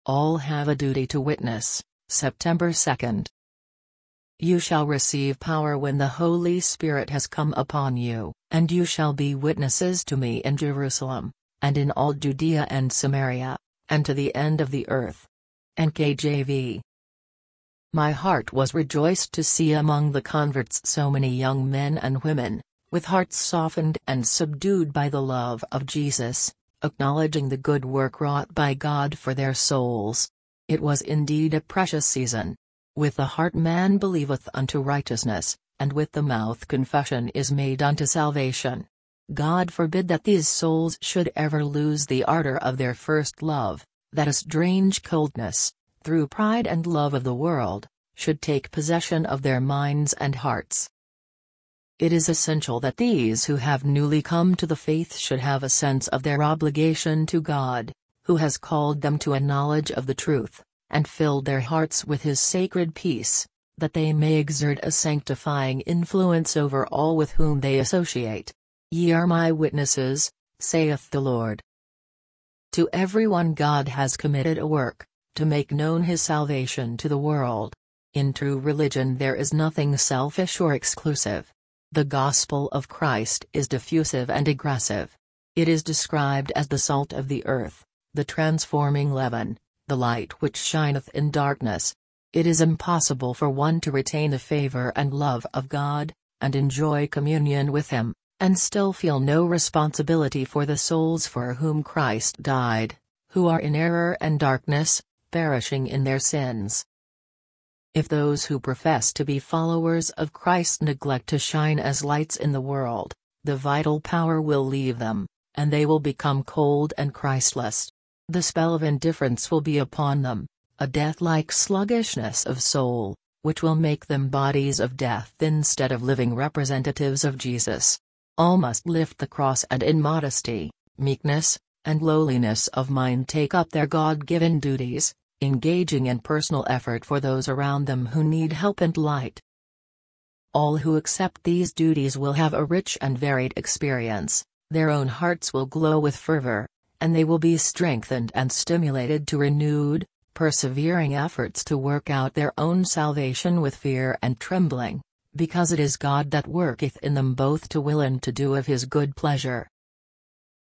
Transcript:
all have a duty to witness. September 2nd. You shall receive power when the Holy Spirit has come upon you, and you shall be witnesses to me in Jerusalem, and in all Judea and Samaria, and to the end of the earth. NKJV. My heart was rejoiced to see among the converts so many young men and women, with hearts softened and subdued by the love of Jesus, acknowledging the good work wrought by God for their souls. It was indeed a precious season. With the heart man believeth unto righteousness, and with the mouth confession is made unto salvation. God forbid that these souls should ever lose the ardor of their first love, that a strange coldness, through pride and love of the world, should take possession of their minds and hearts. It is essential that these who have newly come to the faith should have a sense of their obligation to God, who has called them to a knowledge of the truth, and filled their hearts with His sacred peace, that they may exert a sanctifying influence over all with whom they associate. Ye are my witnesses, saith the Lord. To everyone God has committed a work, to make known His salvation to the world. In true religion there is nothing selfish or exclusive. The gospel of Christ is diffusive and aggressive. It is described as the salt of the earth, the transforming leaven, the light which shineth in darkness. It is impossible for one to retain the favor and love of God, and enjoy communion with Him, and still feel no responsibility for the souls for whom Christ died, who are in error and darkness, perishing in their sins. If those who profess to be followers of Christ neglect to shine as lights in the world, the vital power will leave them, and they will become cold and Christless. The spell of indifference will be upon them, a death-like sluggishness of soul, which will make them bodies of death instead of living representatives of Jesus. All must lift the cross and in modesty, meekness, and lowliness of mind take up their God-given duties, engaging in personal effort for those around them who need help and light. All who accept these duties will have a rich and varied experience, their own hearts will glow with fervor, and they will be strengthened and stimulated to renewed, persevering efforts to work out their own salvation with fear and trembling, because it is God that worketh in them both to will and to do of His good pleasure.